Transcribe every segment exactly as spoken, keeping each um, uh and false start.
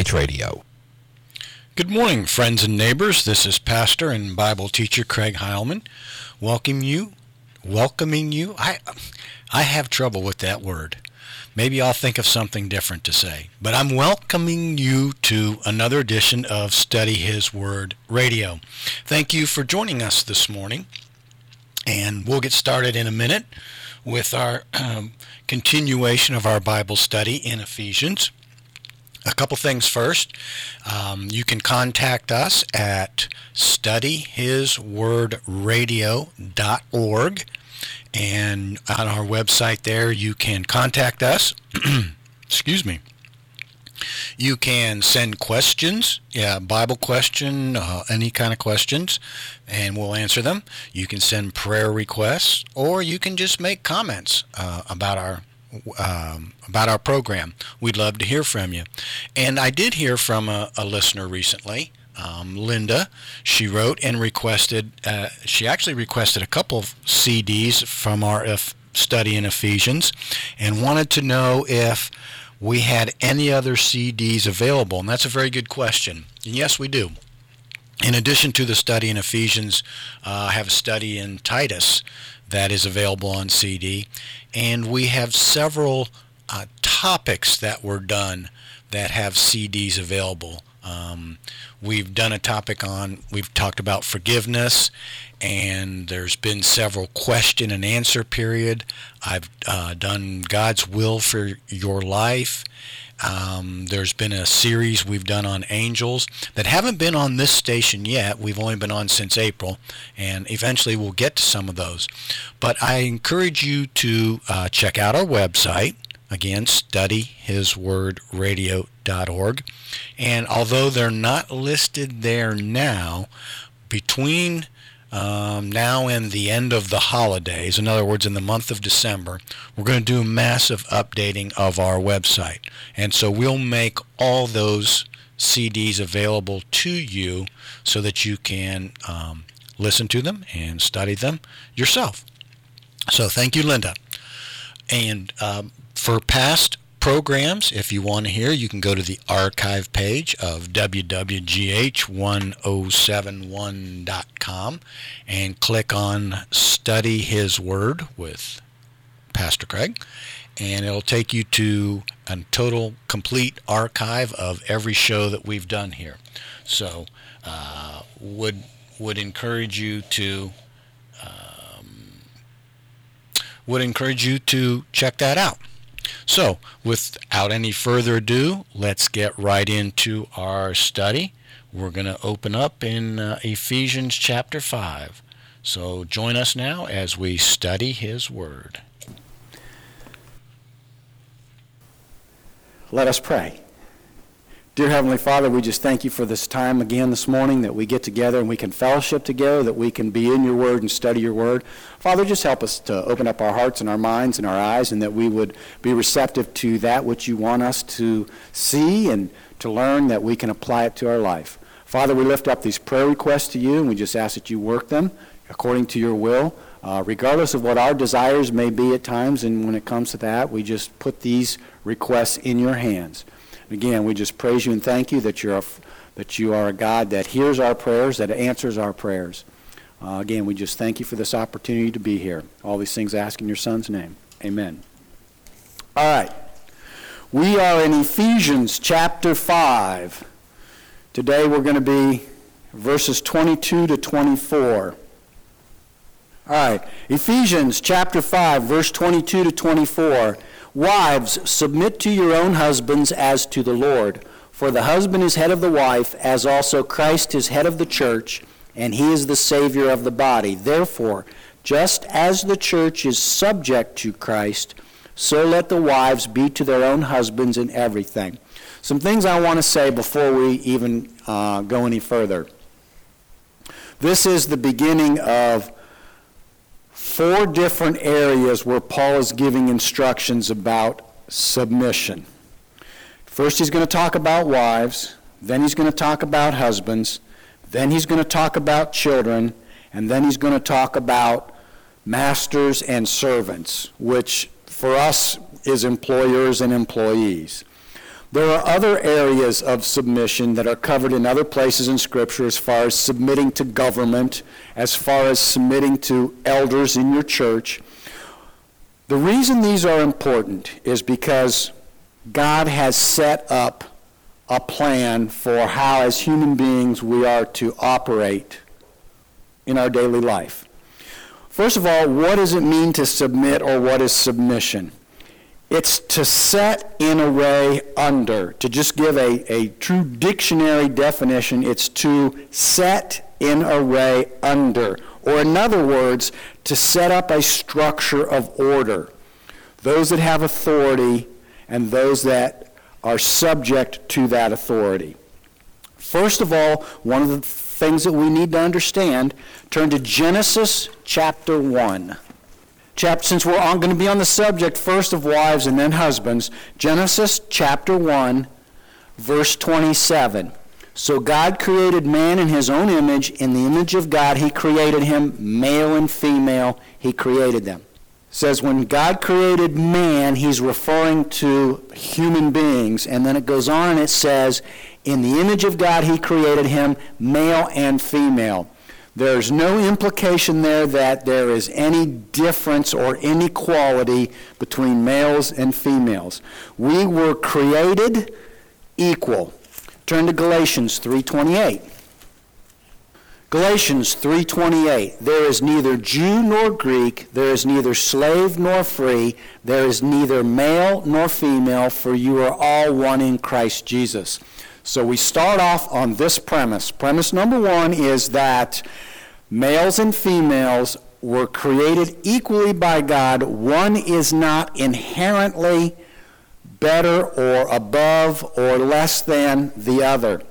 Faith Radio. Good morning, friends and neighbors. This is Pastor and Bible teacher Craig Heilman, welcoming you, welcoming you. I, I have trouble with that word. Maybe I'll think of something different to say. But I'm welcoming you to another edition of Study His Word Radio. Thank you for joining us this morning. And we'll get started in a minute with our um, continuation of our Bible study in Ephesians. A couple things first. Um, you can contact us at study his word radio dot org. And on our website there, you can contact us. Excuse me. You can send questions, yeah, Bible question, uh, any kind of questions, and we'll answer them. You can send prayer requests, or you can just make comments uh, about our um, about our program. We'd love to hear from you. And I did hear from a, a listener recently. Um, Linda, she wrote and requested, uh, she actually requested a couple of C Ds from our F- study in Ephesians and wanted to know if we had any other C Ds available. And that's a very good question. And yes, we do. In addition to the study in Ephesians, uh, I have a study in Titus that is available on C D. And we have several uh, topics that were done that have C Ds available. Um, we've done a topic on, we've talked about forgiveness, and there's been several question and answer period. I've uh, done God's will for your life. Um, there's been a series we've done on angels that haven't been on this station yet. We've only been on since April, and eventually we'll get to some of those. But I encourage you to uh, check out our website. Again, study his word radio dot org. And although they're not listed there now, between um, now and the end of the holidays, in other words, in the month of December, we're going to do a massive updating of our website. And so we'll make all those C Ds available to you so that you can um, listen to them and study them yourself. So thank you, Linda. And um, for past programs, if you want to hear, you can go to the archive page of w w g h one oh seven one dot com and click on Study His Word with Pastor Craig, and it'll take you to a total complete archive of every show that we've done here. So uh, would would encourage you to um, would encourage you to check that out. So, without any further ado, let's get right into our study. We're going to open up in uh, Ephesians chapter five. So, join us now as we study His Word. Let us pray. Dear Heavenly Father, we just thank you for this time again this morning that we get together and we can fellowship together, that we can be in your word and study your word. Father, just help us to open up our hearts and our minds and our eyes, and that we would be receptive to that which you want us to see and to learn, that we can apply it to our life. Father, we lift up these prayer requests to you, and we just ask that you work them according to your will, uh, regardless of what our desires may be at times. And when it comes to that, we just put these requests in your hands. Again, we just praise you and thank you that you're a, that you are a God that hears our prayers, that answers our prayers. Uh, again, we just thank you for this opportunity to be here. All these things I ask in your Son's name. Amen. All right. We are in Ephesians chapter five. Today we're going to be verses twenty-two to twenty-four. All right. Ephesians chapter five, verse twenty-two to twenty-four. Wives, submit to your own husbands as to the Lord. For the husband is head of the wife, as also Christ is head of the church, and he is the Savior of the body. Therefore, just as the church is subject to Christ, so let the wives be to their own husbands in everything. Some things I want to say before we even uh, go any further. This is the beginning of four different areas where Paul is giving instructions about submission. First, he's going to talk about wives. Then he's going to talk about husbands. Then he's going to talk about children. And then he's going to talk about masters and servants, which for us is employers and employees. There are other areas of submission that are covered in other places in Scripture as far as submitting to government, as far as submitting to elders in your church. The reason these are important is because God has set up a plan for how, as human beings, we are to operate in our daily life. First of all, what does it mean to submit, or what is submission? It's to set in a way under. To just give a, a true dictionary definition, it's to set in a way under. Or in other words, to set up a structure of order. Those that have authority and those that are subject to that authority. First of all, one of the things that we need to understand, turn to Genesis chapter one. Chapter, since we're on, going to be on the subject first of wives and then husbands, Genesis chapter one, verse twenty-seven. So God created man in his own image. In the image of God he created him, male and female he created them. It says when God created man, he's referring to human beings. And then it goes on and it says, in the image of God he created him, male and female. There's no implication there that there is any difference or inequality between males and females. We were created equal. Turn to Galatians three twenty-eight. Galatians three twenty-eight. There is neither Jew nor Greek, there is neither slave nor free, there is neither male nor female, for you are all one in Christ Jesus. So we start off on this premise. Premise number one is that males and females were created equally by God. One is not inherently better or above or less than the other.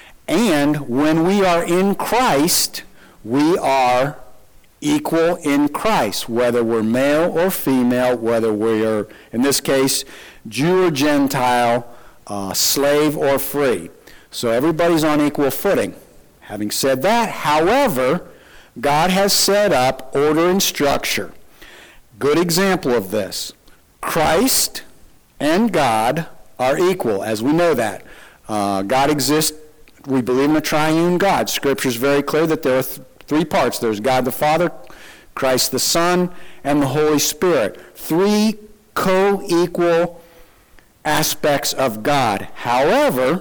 And when we are in Christ, we are equal in Christ, whether we're male or female, whether we're, in this case, Jew or Gentile, uh, slave or free. So everybody's on equal footing. Having said that, however, God has set up order and structure. Good example of this. Christ and God are equal, as we know that. Uh, God exists. We believe in a triune God. Scripture is very clear that there are th- three parts. There's God the Father, Christ the Son, and the Holy Spirit. Three co-equal aspects of God. However,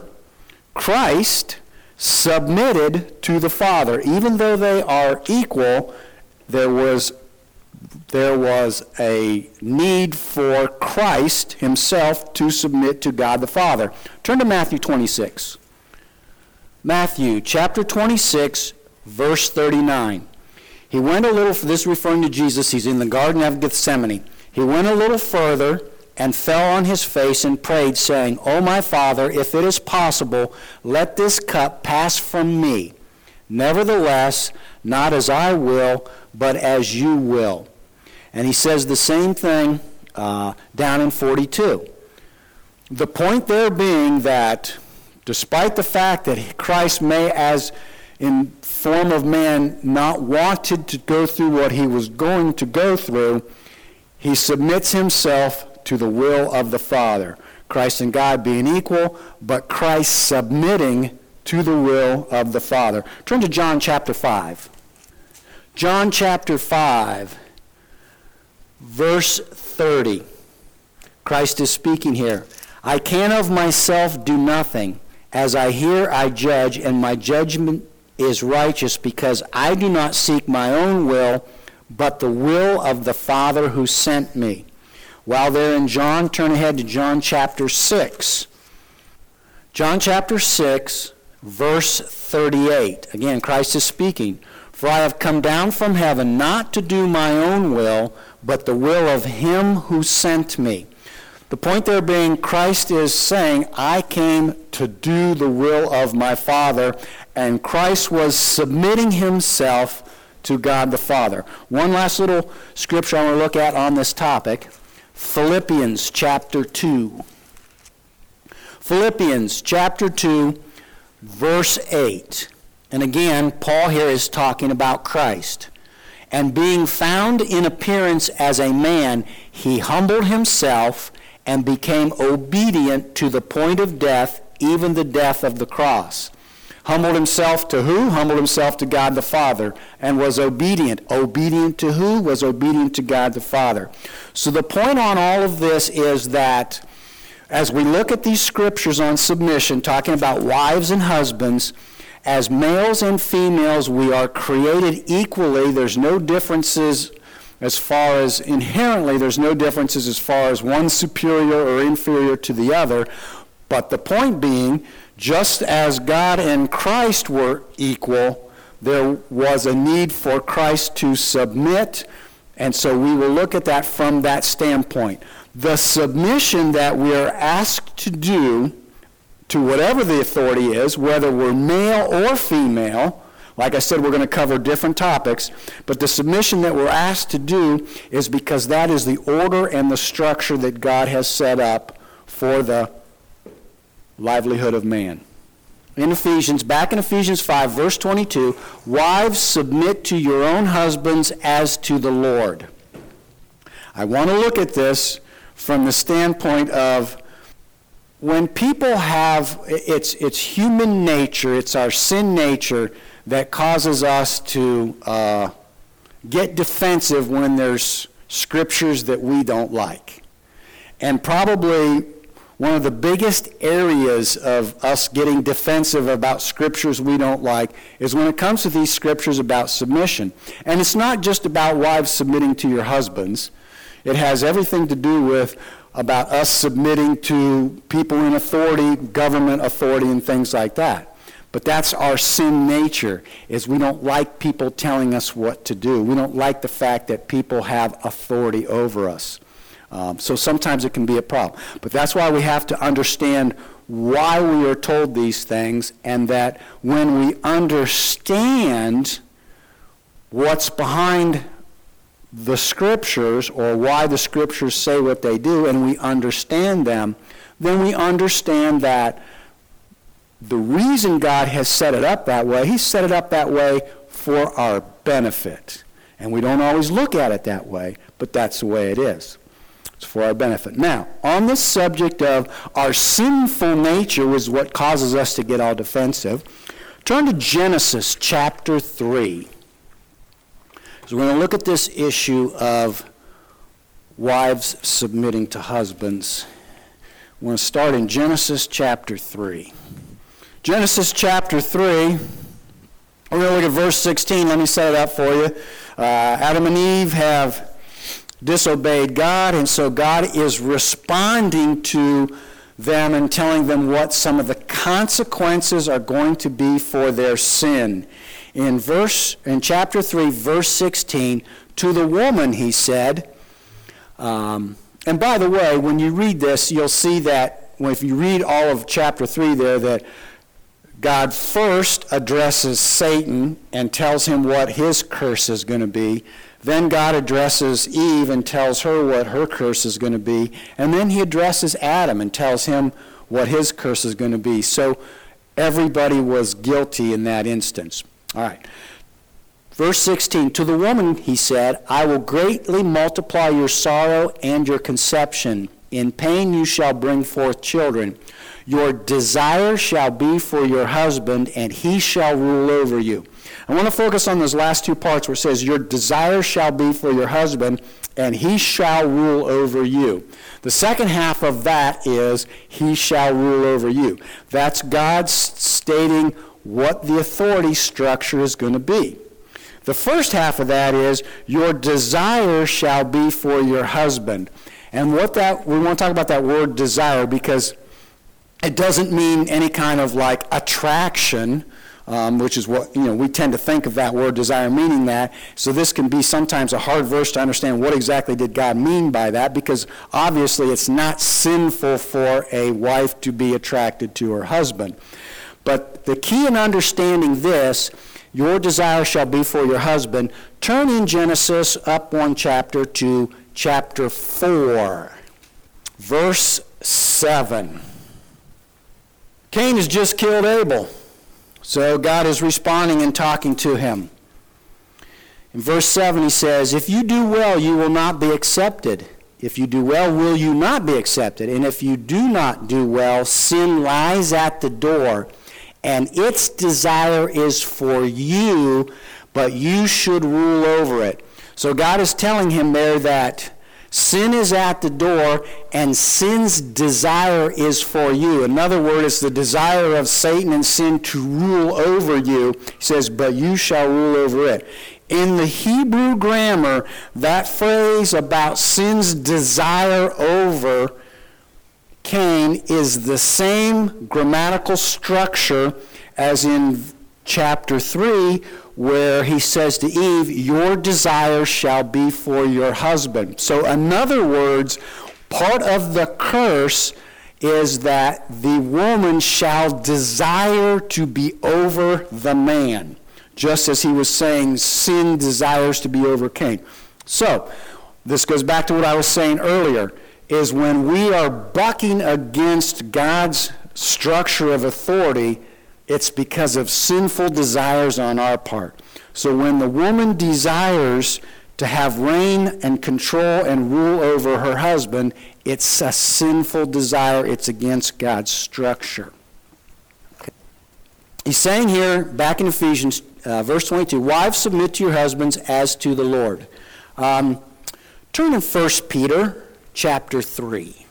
Christ submitted to the Father. Even though they are equal, there was there was a need for Christ himself to submit to God the Father. Turn to Matthew twenty-six. Matthew chapter twenty-six, verse thirty-nine. He went a little, this is referring to Jesus, he's in the Garden of Gethsemane. He went a little further and fell on his face and prayed, saying, O my Father, if it is possible, let this cup pass from me. Nevertheless, not as I will, but as you will. And he says the same thing uh, down in forty-two. The point there being that despite the fact that Christ may, as in form of man, not wanted to go through what he was going to go through, he submits himself to the will of the Father. Christ and God being equal, but Christ submitting to the will of the Father. Turn to John chapter five. John chapter five, verse thirty. Christ is speaking here. I can of myself do nothing. As I hear, I judge, and my judgment is righteous, because I do not seek my own will, but the will of the Father who sent me. While there in John, turn ahead to John chapter six. John chapter six, verse thirty-eight. Again, Christ is speaking. For I have come down from heaven not to do my own will, but the will of him who sent me. The point there being, Christ is saying, I came to do the will of my Father, and Christ was submitting himself to God the Father. One last little scripture I want to look at on this topic, Philippians chapter two. Philippians chapter two, verse eight. And again, Paul here is talking about Christ. And being found in appearance as a man, he humbled himself and became obedient to the point of death, even the death of the cross. Humbled himself to who? Humbled himself to God the Father, and was obedient. Obedient to who? Was obedient to God the Father. So the point on all of this is that as we look at these scriptures on submission, talking about wives and husbands, as males and females, we are created equally. There's no differences as far as inherently, there's no differences as far as one superior or inferior to the other. But the point being, just as God and Christ were equal, there was a need for Christ to submit, and so we will look at that from that standpoint. The submission that we are asked to do to whatever the authority is, whether we're male or female, like I said, we're going to cover different topics, but the submission that we're asked to do is because that is the order and the structure that God has set up for the livelihood of man. In Ephesians, back in Ephesians five, verse twenty-two, wives, submit to your own husbands as to the Lord. I want to look at this from the standpoint of when people have, it's, it's human nature, it's our sin nature that causes us to uh, get defensive when there's scriptures that we don't like. And probably one of the biggest areas of us getting defensive about scriptures we don't like is when it comes to these scriptures about submission. And it's not just about wives submitting to your husbands. It has everything to do with about us submitting to people in authority, government authority, and things like that. But that's our sin nature, is we don't like people telling us what to do. We don't like the fact that people have authority over us. Um, so sometimes it can be a problem. But that's why we have to understand why we are told these things, and that when we understand what's behind the scriptures, or why the scriptures say what they do, and we understand them, then we understand that the reason God has set it up that way, He set it up that way for our benefit. And we don't always look at it that way, but that's the way it is. It's for our benefit. Now, on this subject of our sinful nature is what causes us to get all defensive, turn to Genesis chapter three. So we're going to look at this issue of wives submitting to husbands. We're going to start in Genesis chapter three. Genesis chapter three, we're going to look at verse sixteen. Let me set it up for you. Uh, Adam and Eve have disobeyed God, and so God is responding to them and telling them what some of the consequences are going to be for their sin. In verse, in chapter three, verse sixteen, to the woman he said, um, and by the way, when you read this, you'll see that, well, if you read all of chapter three there, that God first addresses Satan and tells him what his curse is going to be. Then God addresses Eve and tells her what her curse is going to be. And then he addresses Adam and tells him what his curse is going to be. So everybody was guilty in that instance. All right. Verse sixteen, to the woman he said, I will greatly multiply your sorrow and your conception. In pain you shall bring forth children. Your desire shall be for your husband, and he shall rule over you. I want to focus on those last two parts where it says, your desire shall be for your husband, and he shall rule over you. The second half of that is, he shall rule over you. That's God stating what the authority structure is going to be. The first half of that is, your desire shall be for your husband. And what that, we want to talk about that word desire, because it doesn't mean any kind of like attraction, um, which is what, you know, we tend to think of that word desire meaning that. So this can be sometimes a hard verse to understand what exactly did God mean by that, because obviously it's not sinful for a wife to be attracted to her husband. But the key in understanding this, your desire shall be for your husband, turn in Genesis up one chapter to chapter four, verse seven. Cain has just killed Abel, so God is responding and talking to him. In verse seven he says, if you do well, you will not be accepted. If you do well, will you not be accepted? And if you do not do well, sin lies at the door, and its desire is for you, but you should rule over it. So God is telling him there that sin is at the door, and sin's desire is for you. In other words, it's the desire of Satan and sin to rule over you. He says, but you shall rule over it. In the Hebrew grammar, that phrase about sin's desire over Cain is the same grammatical structure as in chapter three, where he says to Eve, your desire shall be for your husband. So in other words, part of the curse is that the woman shall desire to be over the man, just as he was saying sin desires to be over Cain. So this goes back to what I was saying earlier, is when we are bucking against God's structure of authority, it's because of sinful desires on our part. So when the woman desires to have reign and control and rule over her husband, it's a sinful desire. It's against God's structure. Okay. He's saying here, back in Ephesians, uh, verse twenty-two, wives, submit to your husbands as to the Lord. Um, turn in First Peter chapter three.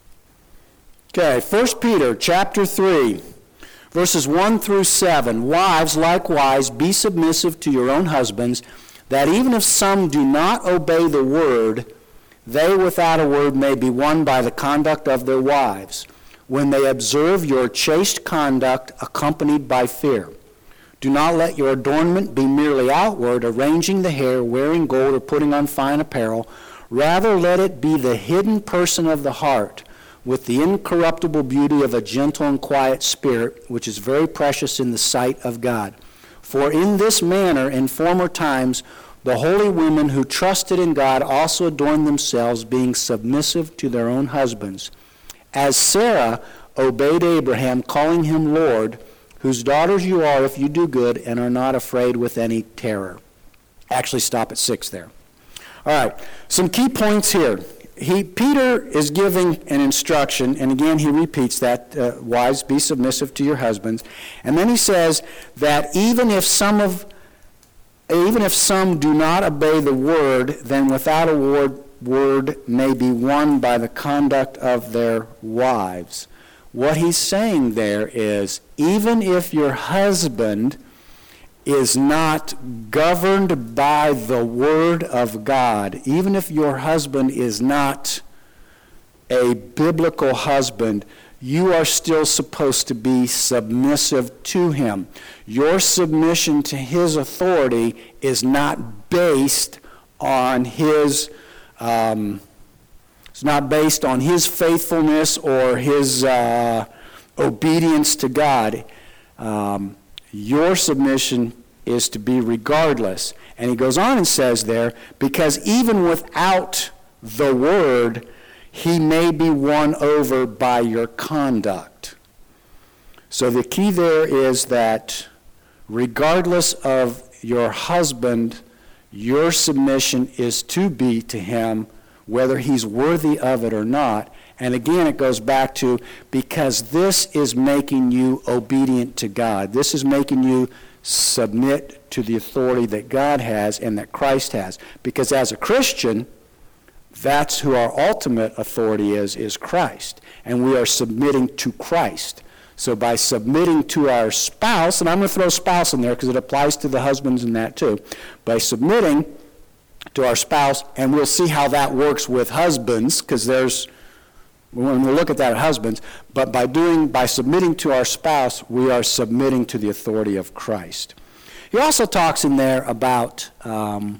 Okay, First Peter chapter three. Verses one through seven, wives, likewise, be submissive to your own husbands, that even if some do not obey the word, they without a word may be won by the conduct of their wives, when they observe your chaste conduct accompanied by fear. Do not let your adornment be merely outward, arranging the hair, wearing gold, or putting on fine apparel. Rather, let it be the hidden person of the heart, with the incorruptible beauty of a gentle and quiet spirit, which is very precious in the sight of God. For in this manner, in former times, the holy women who trusted in God also adorned themselves, being submissive to their own husbands. As Sarah obeyed Abraham, calling him Lord, whose daughters you are if you do good and are not afraid with any terror. Actually, stop at six there. All right, some key points here. He, Peter is giving an instruction, and again he repeats that, uh, wives, be submissive to your husbands. And then he says that even if some of, even if some do not obey the word, then without a word, word may be won by the conduct of their wives. What he's saying there is, even if your husband is not governed by the word of God, even if your husband is not a biblical husband, you are still supposed to be submissive to him. Your submission to his authority is not based on his um, it's not based on his faithfulness or his uh, obedience to God. Um, Your submission is to be regardless. And he goes on and says there, because even without the word, he may be won over by your conduct. So the key there is that regardless of your husband, your submission is to be to him, whether he's worthy of it or not. And again, it goes back to, because this is making you obedient to God. This is making you submit to the authority that God has and that Christ has. Because as a Christian, that's who our ultimate authority is, is Christ. And we are submitting to Christ. So by submitting to our spouse, and I'm going to throw spouse in there because it applies to the husbands in that too. By submitting to our spouse, and we'll see how that works with husbands, because there's when we look at that at husbands, but by doing, by submitting to our spouse, we are submitting to the authority of Christ. He also talks in there about um,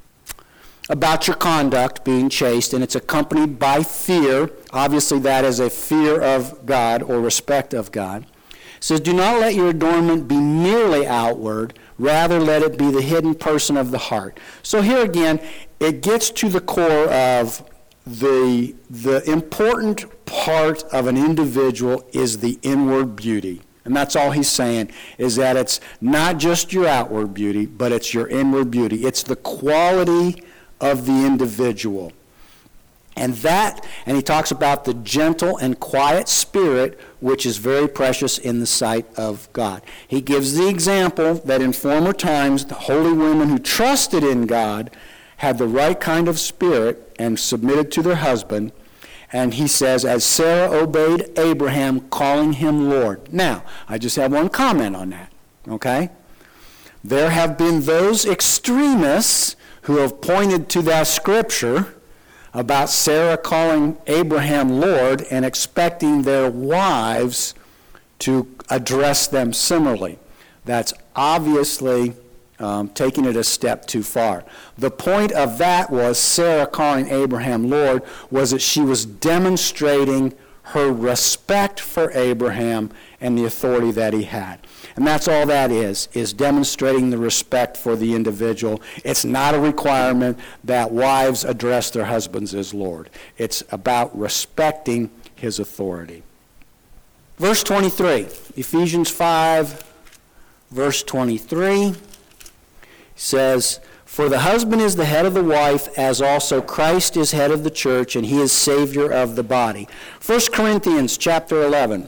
about your conduct being chaste, and it's accompanied by fear. Obviously, that is a fear of God or respect of God. It says, do not let your adornment be merely outward, rather let it be the hidden person of the heart. So here again, it gets to the core of The, the important part of an individual is the inward beauty. And that's all he's saying, is that it's not just your outward beauty, but it's your inward beauty. It's the quality of the individual. And that, and he talks about the gentle and quiet spirit, which is very precious in the sight of God. He gives the example that in former times, the holy women who trusted in God had the right kind of spirit and submitted to their husband. And he says, as Sarah obeyed Abraham, calling him Lord. Now, I just have one comment on that, okay? There have been those extremists who have pointed to that scripture about Sarah calling Abraham Lord and expecting their wives to address them similarly. That's obviously um, taking it a step too far. The point of that was Sarah calling Abraham Lord was that she was demonstrating her respect for Abraham and the authority that he had. And that's all that is, is demonstrating the respect for the individual. It's not a requirement that wives address their husbands as Lord. It's about respecting his authority. Verse twenty-three, Ephesians five, verse twenty-three, says, for the husband is the head of the wife, as also Christ is head of the church, and he is Savior of the body. First Corinthians chapter eleven.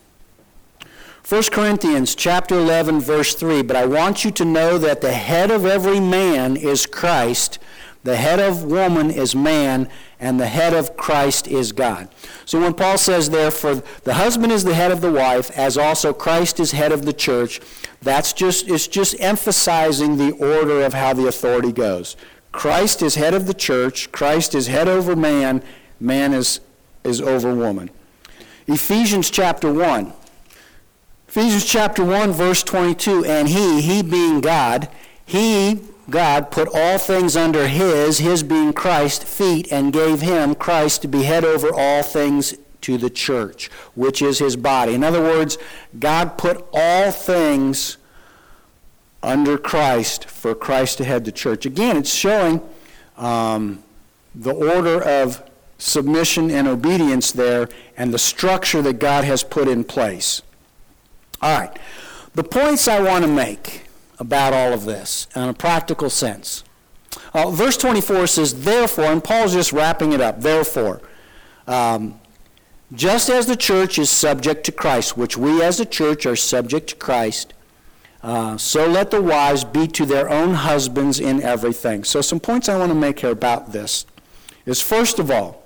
First Corinthians chapter eleven, verse three, but I want you to know that the head of every man is Christ, the head of woman is man, and the head of Christ is God. So when Paul says there, for the husband is the head of the wife, as also Christ is head of the church, that's just, it's just emphasizing the order of how the authority goes. Christ is head of the church, Christ is head over man, man is, is over woman. Ephesians chapter one. Ephesians chapter one, verse twenty-two, and he, he being God, he, God, put all things under his, his being Christ, feet, and gave him, Christ, to be head over all things to the church, which is his body. In other words, God put all things under Christ for Christ to head the church. Again, it's showing um, the order of submission and obedience there and the structure that God has put in place. All right, the points I want to make about all of this in a practical sense. Uh, verse twenty-four says, therefore, and Paul's just wrapping it up, therefore, um, just as the church is subject to Christ, which we as a church are subject to Christ, uh, so let the wives be to their own husbands in everything. So some points I want to make here about this is, first of all,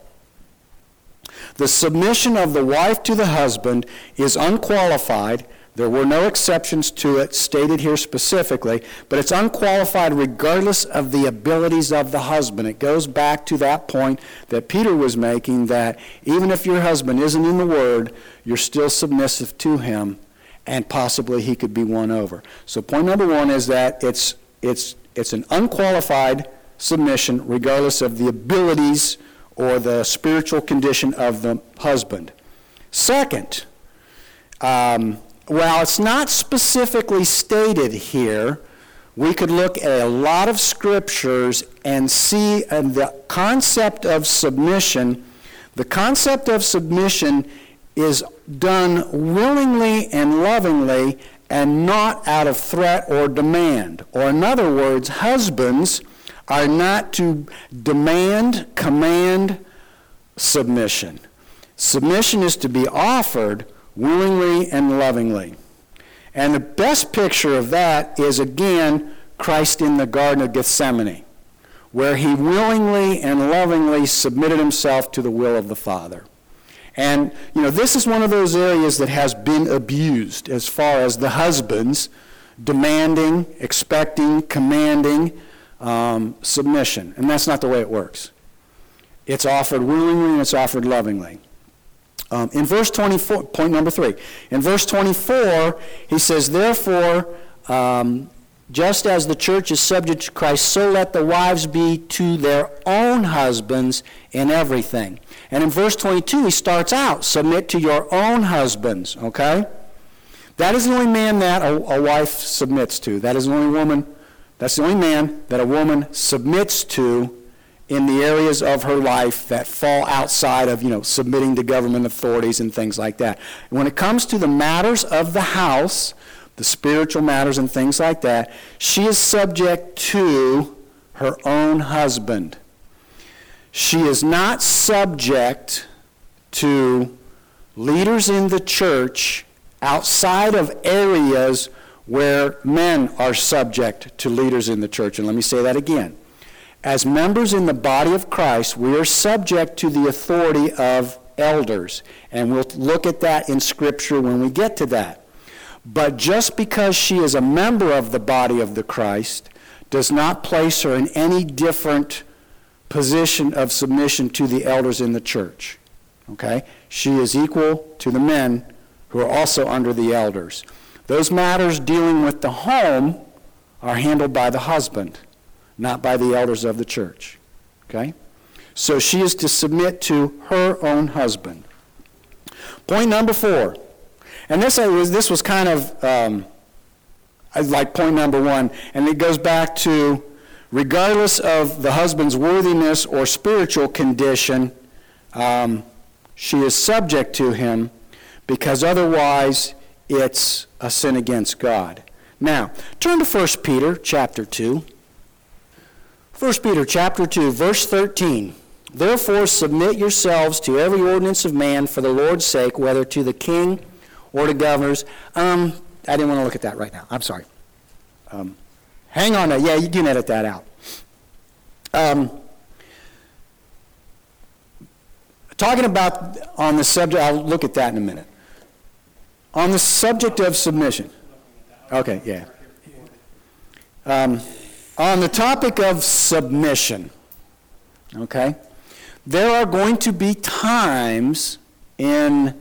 the submission of the wife to the husband is unqualified. There were no exceptions to it stated here specifically, but it's unqualified regardless of the abilities of the husband. It goes back to that point that Peter was making, that even if your husband isn't in the Word, you're still submissive to him, and possibly he could be won over. So point number one is that it's it's it's an unqualified submission regardless of the abilities or the spiritual condition of the husband. Second, um, well, it's not specifically stated here. We could look at a lot of scriptures and see uh, the concept of submission. The concept of submission is done willingly and lovingly and not out of threat or demand. Or in other words, husbands are not to demand, command submission. Submission is to be offered willingly and lovingly. And the best picture of that is, again, Christ in the Garden of Gethsemane, where he willingly and lovingly submitted himself to the will of the Father. And, you know, this is one of those areas that has been abused as far as the husbands demanding, expecting, commanding um, submission. And that's not the way it works. It's offered willingly and it's offered lovingly. Um, in verse twenty-four, point number three, in verse twenty-four, he says, therefore, um, just as the church is subject to Christ, so let the wives be to their own husbands in everything. And in verse twenty-two, he starts out, submit to your own husbands, okay? That is the only man that a, a wife submits to. That is the only woman, that's the only man that a woman submits to in the areas of her life that fall outside of, you know, submitting to government authorities and things like that. When it comes to the matters of the house, the spiritual matters and things like that, she is subject to her own husband. she is not subject to leaders in the church outside of areas where men are subject to leaders in the church. And let me say that again. As members in the body of Christ, we are subject to the authority of elders. And we'll look at that in Scripture when we get to that. But just because she is a member of the body of the Christ does not place her in any different position of submission to the elders in the church. Okay? She is equal to the men who are also under the elders. Those matters dealing with the home are handled by the husband, not by the elders of the church. Okay? So she is to submit to her own husband. Point number four. And this was, this was kind of um, like point number one, and it goes back to regardless of the husband's worthiness or spiritual condition, um, she is subject to him, because otherwise it's a sin against God. Now, turn to First Peter chapter two. First Peter chapter two, verse thirteen. Therefore submit yourselves to every ordinance of man for the Lord's sake, whether to the king or to governors. Um, I didn't want to look at that right now. I'm sorry. Um, hang on. Yeah, you can edit that out. Um, talking about on the subject, I'll look at that in a minute. On the subject of submission. Okay, yeah. Um, on the topic of submission, okay, there are going to be times in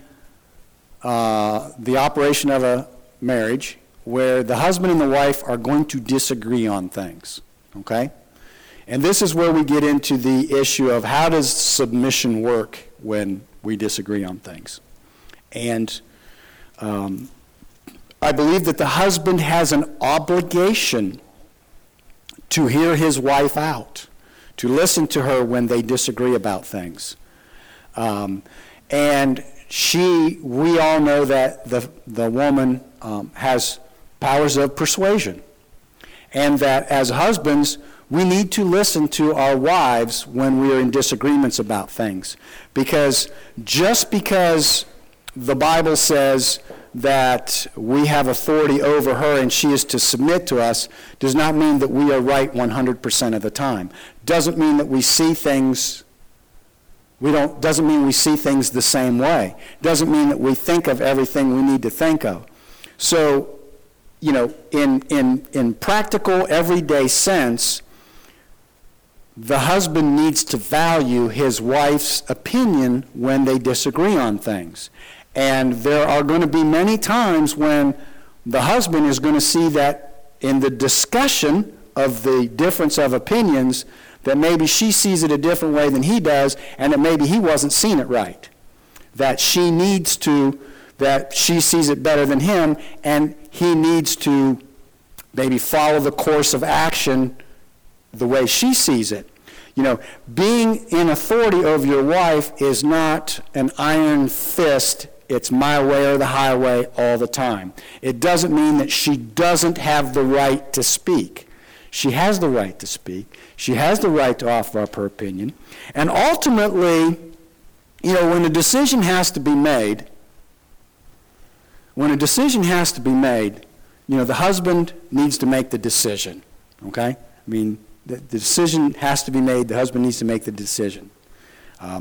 uh, the operation of a marriage where the husband and the wife are going to disagree on things, okay? And this is where we get into the issue of how does submission work when we disagree on things. And um, I believe that the husband has an obligation to hear his wife out, to listen to her when they disagree about things. Um, and she, we all know that the, the woman um, has powers of persuasion. And that as husbands, we need to listen to our wives when we are in disagreements about things. Because just because the Bible says that we have authority over her and she is to submit to us does not mean that we are right one hundred percent of the time. Doesn't mean that we see things we don't doesn't mean we see things the same way. Doesn't mean that we think of everything we need to think of. So, you know, in in in practical everyday sense, the husband needs to value his wife's opinion when they disagree on things. And there are going to be many times when the husband is going to see that in the discussion of the difference of opinions, that maybe she sees it a different way than he does, and that maybe he wasn't seeing it right. That she needs to, that she sees it better than him, and he needs to maybe follow the course of action the way she sees it. You know, being in authority over your wife is not an iron fist. It's my way or the highway all the time. It doesn't mean that she doesn't have the right to speak. She has the right to speak. She has the right to offer up her opinion. And ultimately, you know, when a decision has to be made, when a decision has to be made, you know, the husband needs to make the decision, okay? I mean, the, the decision has to be made. The husband needs to make the decision. Um,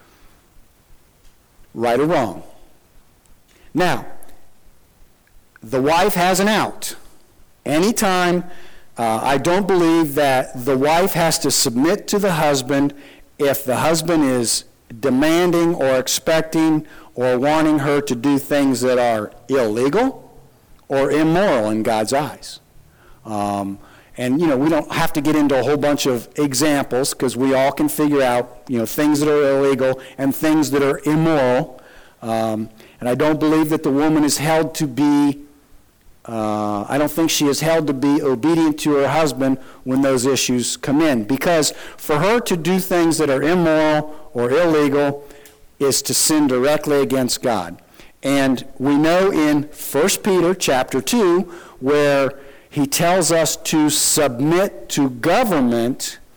right or wrong. Now, the wife has an out. Anytime, uh, I don't believe that the wife has to submit to the husband if the husband is demanding or expecting or wanting her to do things that are illegal or immoral in God's eyes. Um, and, you know, we don't have to get into a whole bunch of examples because we all can figure out, you know, things that are illegal and things that are immoral. Um, and I don't believe that the woman is held to be, uh, I don't think she is held to be obedient to her husband when those issues come in. Because for her to do things that are immoral or illegal is to sin directly against God. And we know in First Peter chapter two where he tells us to submit to government,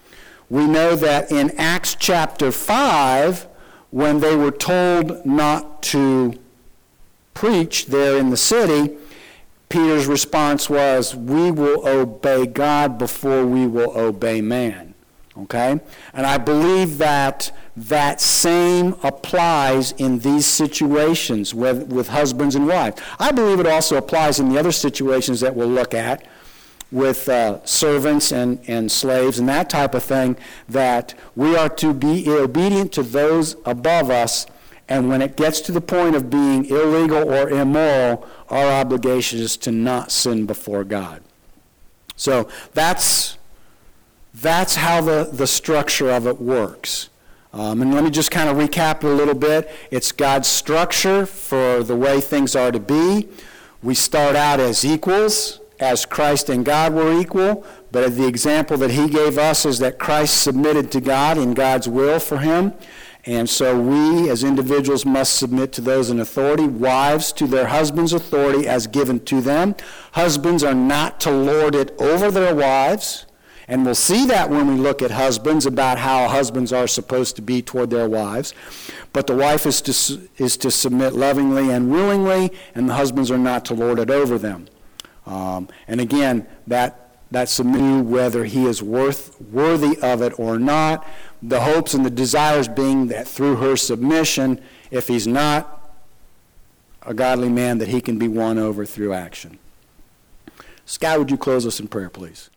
We know that in Acts chapter five, when they were told not to preach there in the city, Peter's response was, we will obey God before we will obey man. Okay? And I believe that that same applies in these situations with, with husbands and wives. I believe it also applies in the other situations that we'll look at with uh, servants and, and slaves and that type of thing, that we are to be obedient to those above us, and when it gets to the point of being illegal or immoral, our obligation is to not sin before God. So that's that's how the, the structure of it works. Um, and let me just kind of recap it a little bit. It's God's structure for the way things are to be. We start out as equals, as Christ and God were equal, but the example that he gave us is that Christ submitted to God in God's will for him. And so we, as individuals, must submit to those in authority. Wives to their husband's authority as given to them. Husbands are not to lord it over their wives. And we'll see that when we look at husbands, about how husbands are supposed to be toward their wives. But the wife is to, is to submit lovingly and willingly, and the husbands are not to lord it over them. Um, and again, that that submission, whether he is worth worthy of it or not, the hopes and the desires being that through her submission, if he's not a godly man, that he can be won over through action. Sky, would you close us in prayer, please?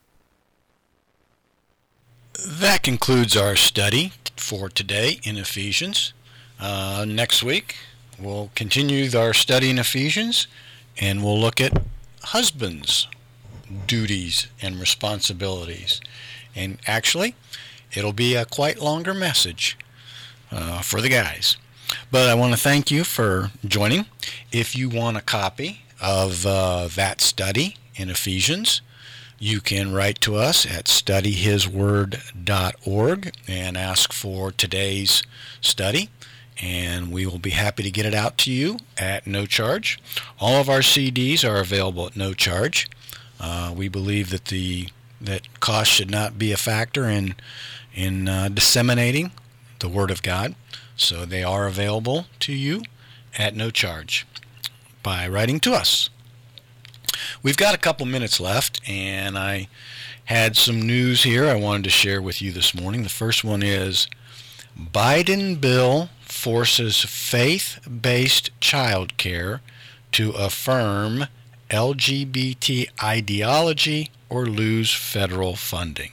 That concludes our study for today in Ephesians. Uh, next week, we'll continue our study in Ephesians, and we'll look at husbands' duties and responsibilities. And actually, it'll be a quite longer message uh, for the guys. But I want to thank you for joining. If you want a copy of uh, that study in Ephesians, you can write to us at study his word dot org and ask for today's study, and we will be happy to get it out to you at no charge. All of our C Ds are available at no charge. Uh, we believe that the that cost should not be a factor in in uh, disseminating the Word of God, so they are available to you at no charge by writing to us. We've got a couple minutes left, and I had some news here I wanted to share with you this morning. The first one is Biden bill forces faith-based child care to affirm L G B T ideology or lose federal funding.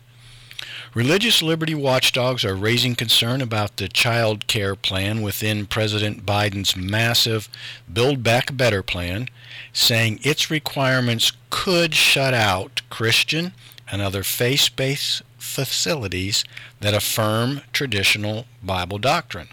Religious liberty watchdogs are raising concern about the child care plan within President Biden's massive Build Back Better plan, saying its requirements could shut out Christian and other faith-based facilities that affirm traditional Bible doctrine.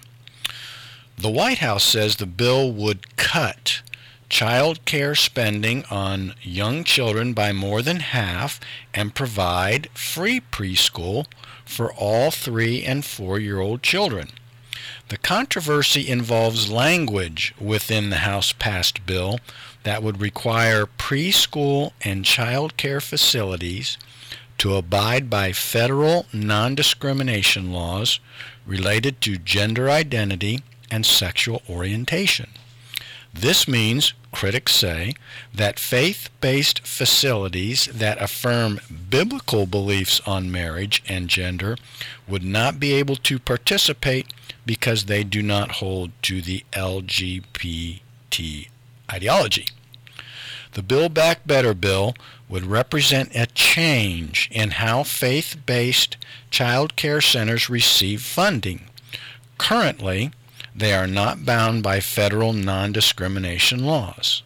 The White House says the bill would cut child care spending on young children by more than half and provide free preschool for all three and four-year-old children. The controversy involves language within the House-passed bill that would require preschool and child care facilities to abide by federal non-discrimination laws related to gender identity and sexual orientation. This means, critics say, that faith-based facilities that affirm biblical beliefs on marriage and gender would not be able to participate because they do not hold to the L G B T ideology. The Build Back Better bill would represent a change in how faith-based child care centers receive funding. Currently, they are not bound by federal non-discrimination laws.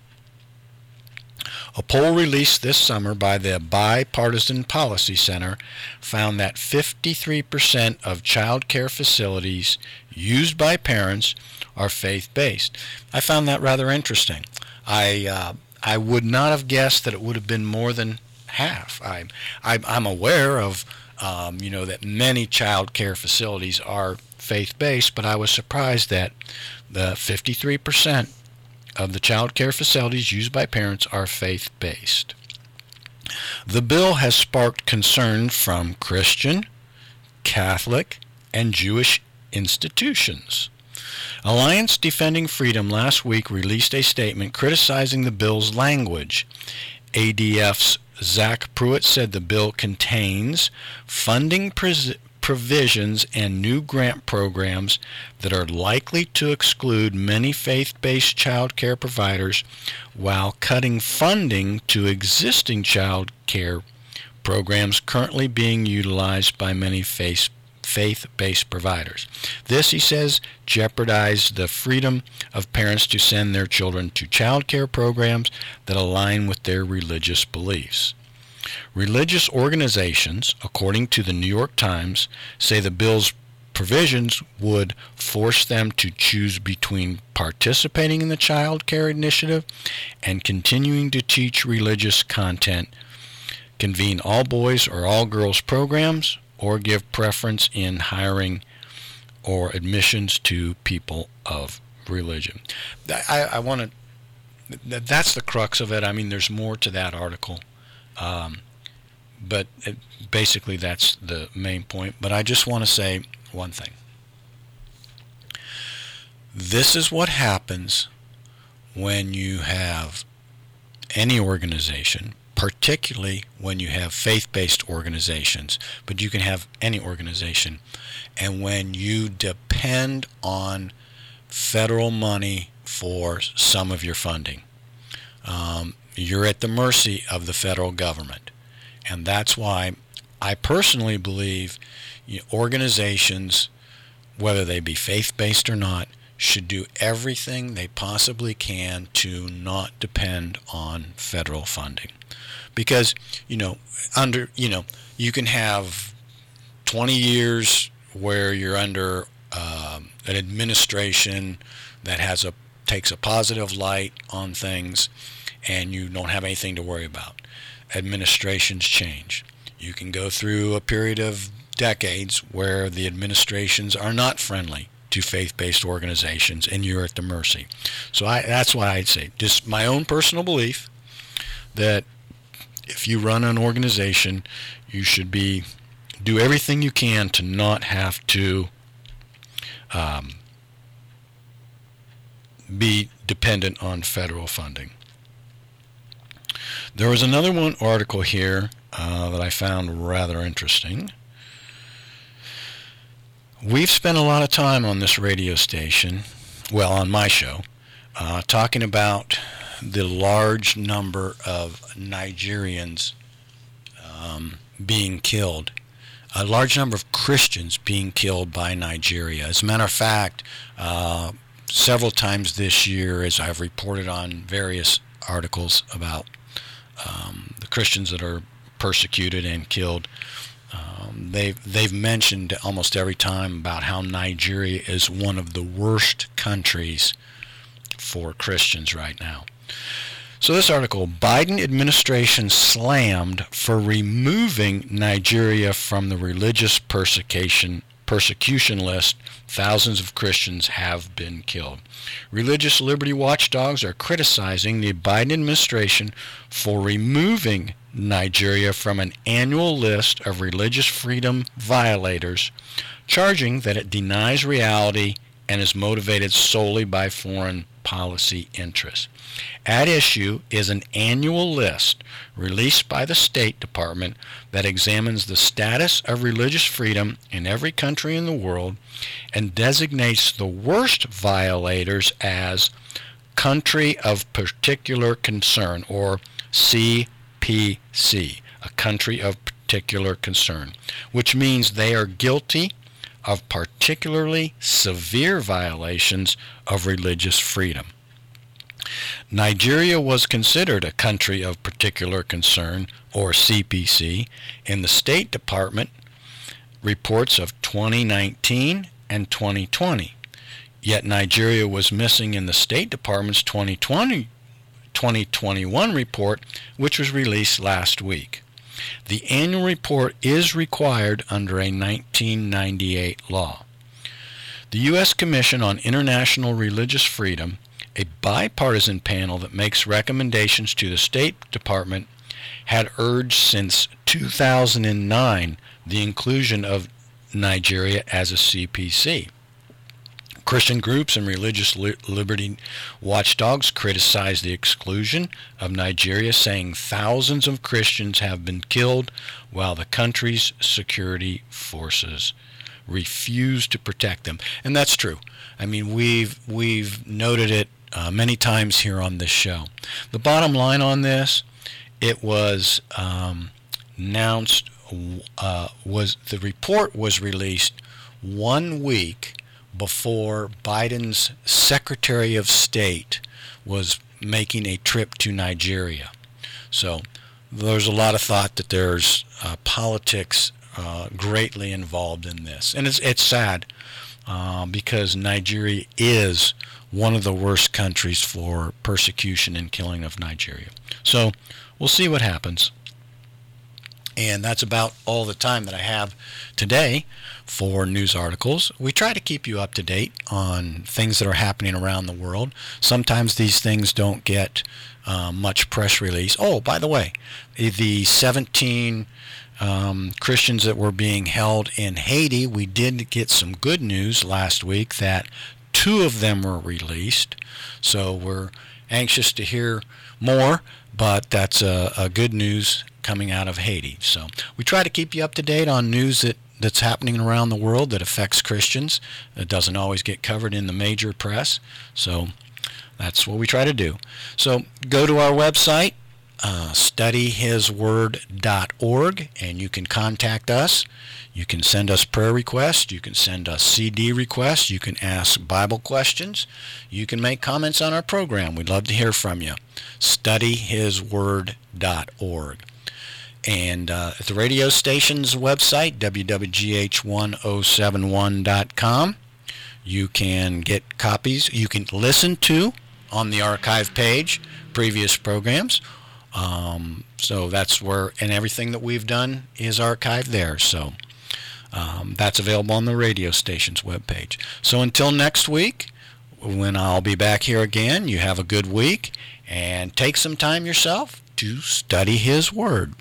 A poll released this summer by the Bipartisan Policy Center found that fifty-three percent of child care facilities used by parents are faith-based. I found that rather interesting. I uh, I would not have guessed that it would have been more than half. I, I I'm aware of um, you know that many child care facilities are faith-based, but I was surprised that the fifty-three percent of the child care facilities used by parents are faith-based. The bill has sparked concern from Christian, Catholic, and Jewish institutions. Alliance Defending Freedom last week released a statement criticizing the bill's language. A D F's Zach Pruitt said the bill contains funding pres- provisions and new grant programs that are likely to exclude many faith-based child care providers while cutting funding to existing child care programs currently being utilized by many faith faith-based providers. This, he says, jeopardizes the freedom of parents to send their children to child care programs that align with their religious beliefs. Religious organizations, according to the New York Times, say the bill's provisions would force them to choose between participating in the child care initiative and continuing to teach religious content, convene all boys or all girls programs, or give preference in hiring or admissions to people of religion. I, I want to, that's the crux of it. I mean, there's more to that article, um, but it, basically that's the main point. But I just want to say one thing. This is what happens when you have any organization, particularly when you have faith-based organizations, but you can have any organization, and when you depend on federal money for some of your funding. Um, you're at the mercy of the federal government, and that's why I personally believe you know, organizations, whether they be faith-based or not, should do everything they possibly can to not depend on federal funding. Because, you know, under, you know, you can have twenty years where you're under um, an administration that has a takes a positive light on things, and you don't have anything to worry about. Administrations change. You can go through a period of decades where the administrations are not friendly to faith-based organizations, and you're at the mercy. So I, that's why I'd say, just my own personal belief, that if you run an organization, you should be do everything you can to not have to um, be dependent on federal funding. There was another one article here uh, that I found rather interesting. We've spent a lot of time on this radio station, well, on my show, uh, talking about the large number of Nigerians um, being killed, a large number of Christians being killed by Nigeria. As a matter of fact, uh, several times this year, as I've reported on various articles about um, the Christians that are persecuted and killed, um, they've, they've mentioned almost every time about how Nigeria is one of the worst countries for Christians right now. So this article, Biden administration slammed for removing Nigeria from the religious persecution persecution list. Thousands of Christians have been killed. Religious liberty watchdogs are criticizing the Biden administration for removing Nigeria from an annual list of religious freedom violators, charging that it denies reality and is motivated solely by foreign policy interests. At issue is an annual list released by the State Department that examines the status of religious freedom in every country in the world and designates the worst violators as Country of Particular Concern, or C P C, a Country of Particular Concern, which means they are guilty of particularly severe violations of religious freedom. Nigeria was considered a country of particular concern, or C P C, in the State Department reports of twenty nineteen and twenty twenty. Yet Nigeria was missing in the State Department's twenty twenty, twenty twenty-one report, which was released last week. The annual report is required under a nineteen ninety-eight law. The U S Commission on International Religious Freedom, a bipartisan panel that makes recommendations to the State Department, had urged since two thousand nine the inclusion of Nigeria as a C P C. Christian groups and religious li- liberty watchdogs criticize the exclusion of Nigeria, saying thousands of Christians have been killed while the country's security forces refuse to protect them. And that's true. I mean, we've we've noted it uh, many times here on this show. The bottom line on this, it was um, announced, uh, was the report was released one week before Biden's Secretary of State was making a trip to Nigeria. So there's a lot of thought that there's uh, politics uh, greatly involved in this. And it's, it's sad uh, because Nigeria is one of the worst countries for persecution and killing of Nigeria. So we'll see what happens. And that's about all the time that I have today for news articles. We try to keep you up to date on things that are happening around the world. Sometimes these things don't get uh, much press release. Oh, by the way, the seventeen um, Christians that were being held in Haiti, we did get some good news last week that two of them were released. So we're anxious to hear more, but that's a, a good news coming out of Haiti. So we try to keep you up to date on news that, that's happening around the world that affects Christians. It doesn't always get covered in the major press. So that's what we try to do. So go to our website, uh, study his word dot org, and you can contact us. You can send us prayer requests. You can send us C D requests. You can ask Bible questions. You can make comments on our program. We'd love to hear from you. study his word dot org. And uh, at the radio station's website, w w g h one oh seven one dot com, you can get copies. You can listen to, on the archive page, previous programs. Um, so that's where, and everything that we've done is archived there. So um, that's available on the radio station's webpage. So until next week, when I'll be back here again, you have a good week, and take some time yourself to study His Word.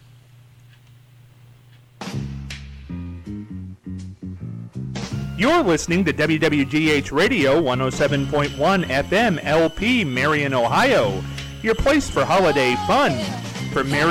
You're listening to W W G H Radio one oh seven point one F M L P Marion, Ohio, your place for holiday fun. For Marion